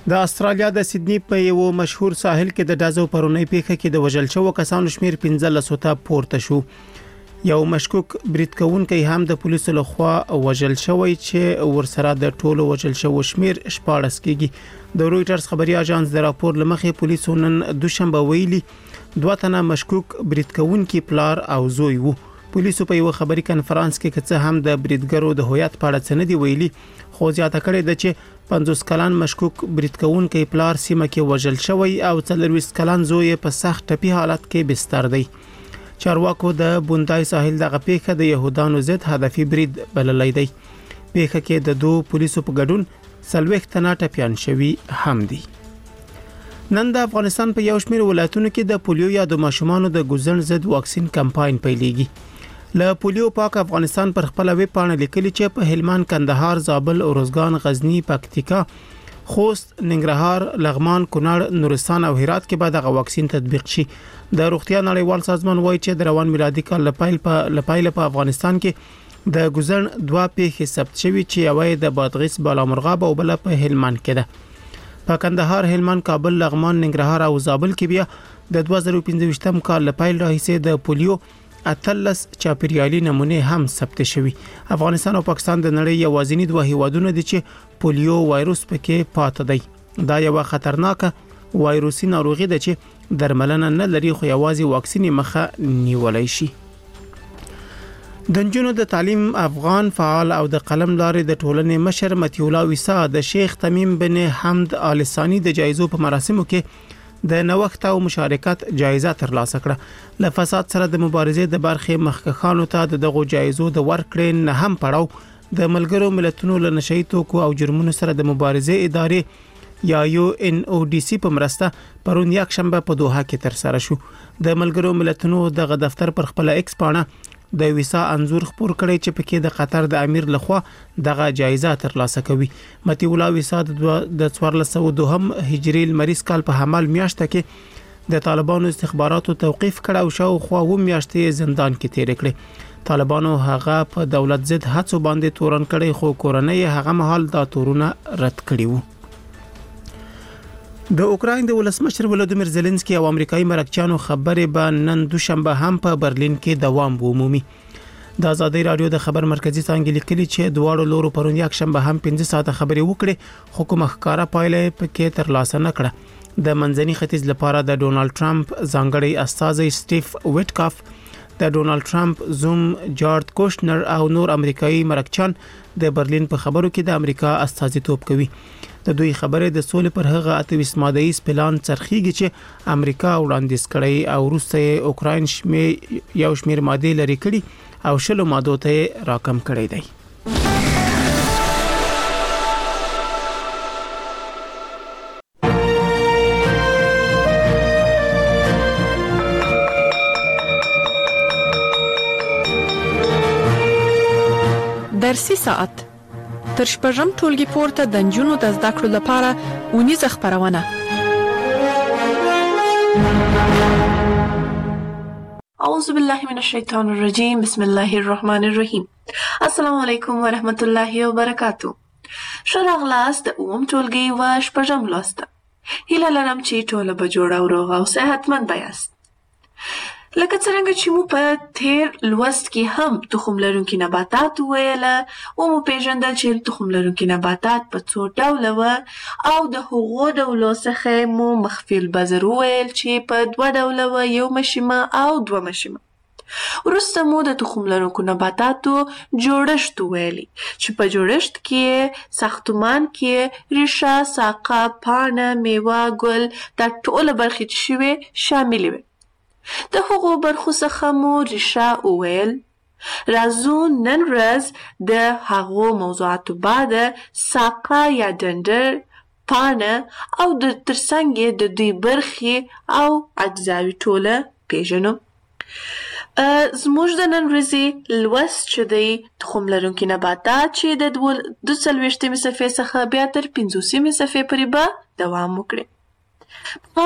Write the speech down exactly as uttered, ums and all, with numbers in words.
د استرالیا د سیدنی په یو مشهور ساحل کې د ډازو پرونی پیښه کې د وژل شوو کسانو شمیر پنځلس ته پورته شو. یو مشکوک برید کوونکی هم د پولیسو لخوا وژل شوی چې ورسره د ټولو وژل شوو شمیر شپاړس کېږي. د رويټرز خبري اژانس د راپور لمخې پولیسو نن دوشنبه ویلي دوه تنه مشکوک برید کوونکي پلار او زوی وو. پولیسو په یو خبري کانفرنس کې کڅه هم د بریدګرو د هویت په اړه څه نه دی ویلي، خو زیاته کړې ده چې پنځوس کلن مشکوک برید کوونکی پلار سیمه کې وژل شوی او څلوېښت کلن زوی په سخت ټپي حالت کې بستر دی. چارواکو د بوندای ساحل دغه پیښه د يهودانو ضد هدفي برید بللی دی. پیښه کې د دوه پولیسو په ګډون څلوېښت تنه ټپيان شوي هم دي. نن د افغانستان په یو شمېر ولایتونو کې د پولیو یا د ماشومانو د ګوزن ضد واکسین کمپاین پیلېږي. له پولیو پاک افغانستان پر خپل ویب پاڼه لیکلي چې په هلمند، کندهار، زابل، اروزګان، غزنی، پکتیکا، خوست، ننګرهار، لغمان، کونړ، نورستان او هرات کې به دغه واکسین تطبیق شي. د روغتیا نړیوال سازمان وایي چې د روان میلادي کال لپاره په لپاره په افغانستان کې د ګوزن دوه پیښې ثبت شوي چې یوه د بادغیس بالامرغاب او بل په هلمند کې ده. په کندهار، هلمند، کابل، لغمان، ننګرهار او زابل کې بیا د دوه زره پنځه کال لپاره راهیسې د پولیو اتلس چاپیریالي نمونه هم ثبت شوي. افغانستان او پاکستان د نړۍ یوازینی دوه هیوادونه دي چې پولیو وایروس پکې پاتې دی. دا یو خطرناکه وایروسي ناروغي ده چې درملنه نه لري، خو یوازې واکسین مخه نیولای شي. د نجونو د تعلیم افغان فعال او د قلم لارې د ټولنې مشر متي الله ویسا د شیخ تمیم بن حمد آل ثانی د جایزو په مراسمو کې د نوښت او مشارکت جایزه ترلاسه کړه. له فساد سره د مبارزې د برخې مخکښانو ته دغه جایزو د ورکړې نه هم پړاو د ملګرو ملتونو له نشئی توکو او جرمونو سره د مبارزې ادارې یا یو ان او ډي سي په مرسته پرون یک شنبه په دوحه کې تر سره شو. د ملګرو ملتونو دغه دفتر پر خپل ایکس پاڼه د ویسا انزور خبر کړي چې پکې د قطر د امیر لخوا دغه جایزه ترلاسه کوي. متي الله ویسا د څوارلس سوه دوه هجری لمریز کال په حمل میاشته کې د طالبانو استخباراتو توقیف کړه او شاوخوا و میاشتې زندان کې تیر کړي. طالبانو هغه په دولت ضد هڅو باندې تورن کړي، خو کورنۍ هغه مهال دا تورونه رد کړي وو. د اوکراین د ولسمشر ولودیمیر زيلنسکي او امریکایي مرکچیانو خبرې به نن دوشنبه هم په برلین کې دوام ومومي. د ازادي رادیو د خبر مرکزی څنګه لیکلي چې دواړو لورو پرون یک شنبه هم پنځه ساعته خبرې وکړي، خو کومه ښکارا پایله پکې ترلاسه نه کړه. د منځني ختیځ لپاره د ډونالد ټرمپ ځانګړي استازي سټیف ویټکاف، د ډونالد ټرمپ زوم جارد کوشنر او نور امریکایي مرکچان د برلین په خبرو کې د امریکا استازیتوب کوي. د دوی خبرې د سولې پر هغه اتویس مادهیز پلان چرخیږي چې امریکا وړاندیز کړي او روسیه اوکراین شمې یو شمیر ماده لري کړي او شلو مادو ته راکم کړي دی. درسي ساعت تر شپږم ټولګي پورته د نجونو د زده کړو لپاره اونیزه خپرونه. اعوذ بالله من الشیطان الرجیم، بسم الله الرحمن الرحیم. السلام علیکم ورحمت الله وبرکاتو. ښه راغلاست د اووم ټولګي و شپږم لوست. هیله لرم چې ټوله به جوړه او روغه او صحتمند یاست. لکه څنګه چې مو په تیر لوست کې هم تخم لرونکي نباتات ویله او مو پیژندل چې تخم لرونکي نباتات په څو ډوله و او د هغو ډولو څخه مو مخفي البذر ویل چې په دوه ډوله و، یو مشیمه او دوه مشیمه. وروسته مو د تخم لرونکو نباتاتو جوړښت ویلي چې په جوړښت کې ساختمان کې ریښه، ساقه، پاڼه، میوه، ګل دا ټوله برخې چې شوې شاملې وي. د هغو برخو څخه مو ریښه وویل. راځو نن ورځ د هغو موضوعاتو بعد ساقه یا ډنډر، پاڼه او د ترڅنګ د دوی برخې او اجزاوي ټوله پیژنو. زموږ د نن ورځې لوست چې دی تخم لرونکي نباتات چې د دوه څلوېښتمې صفحې څخه بیا تر پنځوسمې صفحې پورې به دوام وکړي.